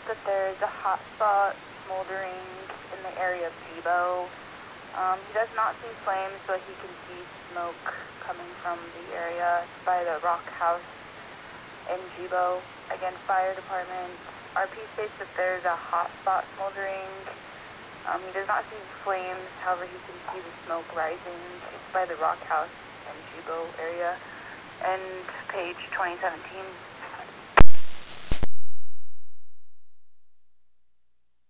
that there is a hot spot smoldering in the area of Jibo. He does not see flames, but he can see smoke coming from the area by the rock house in Jibo. Again, fire department. RP states that there's a hot spot smoldering. He does not see flames, however he can see the smoke rising. It's by the rock house in Jibo area. And page 2017.